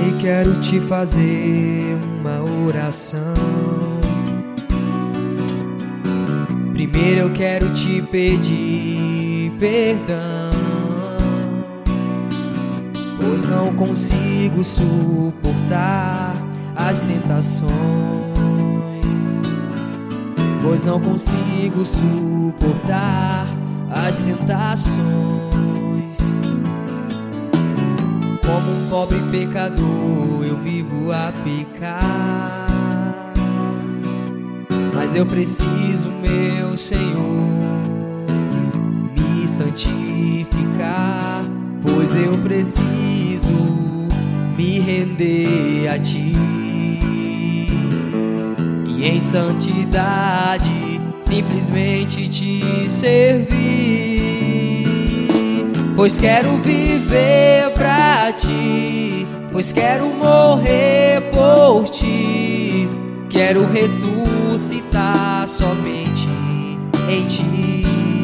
Pai, quero te fazer uma oração. Primeiro eu quero te pedir perdão, pois não consigo suportar as tentações, pois não consigo suportar as tentações. Como um pobre pecador eu vivo a pecar, mas eu preciso, meu Senhor, me santificar, pois eu preciso me render a Ti e em santidade simplesmente Te servir. Pois quero viver pra Ti, pois quero morrer por Ti, quero ressuscitar somente em Ti.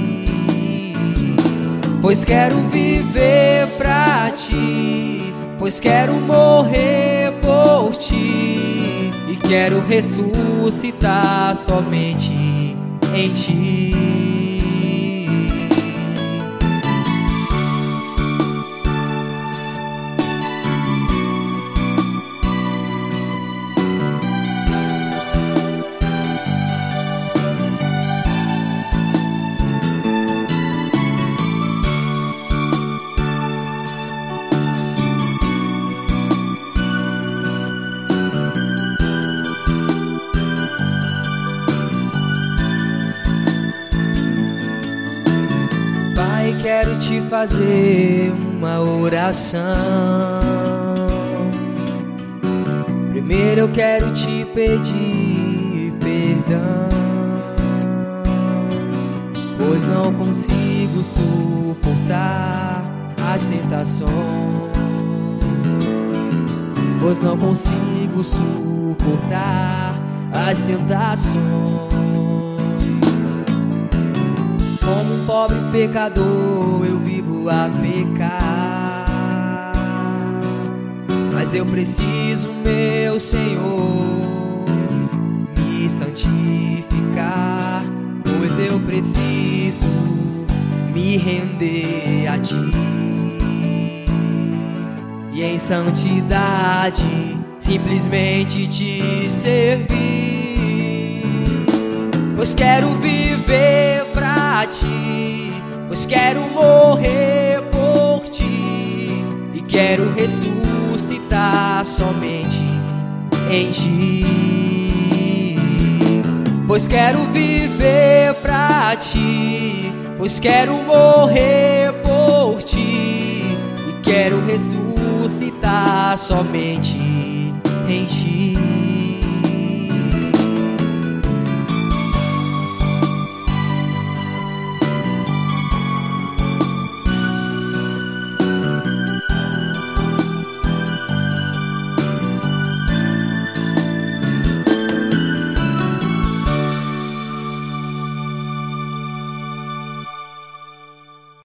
Pois quero viver pra Ti, pois quero morrer por Ti, e quero ressuscitar somente em Ti. Quero te fazer uma oração. Primeiro eu quero te pedir perdão, pois não consigo suportar as tentações, pois não consigo suportar as tentações. Como um pobre pecador eu vivo a pecar, mas eu preciso, meu Senhor, me santificar, pois eu preciso me render a Ti e em santidade simplesmente Te servir. Pois quero viver pra Ti, pois quero morrer por Ti, e quero ressuscitar somente em Ti. Pois quero viver pra Ti, pois quero morrer por Ti, e quero ressuscitar somente em Ti.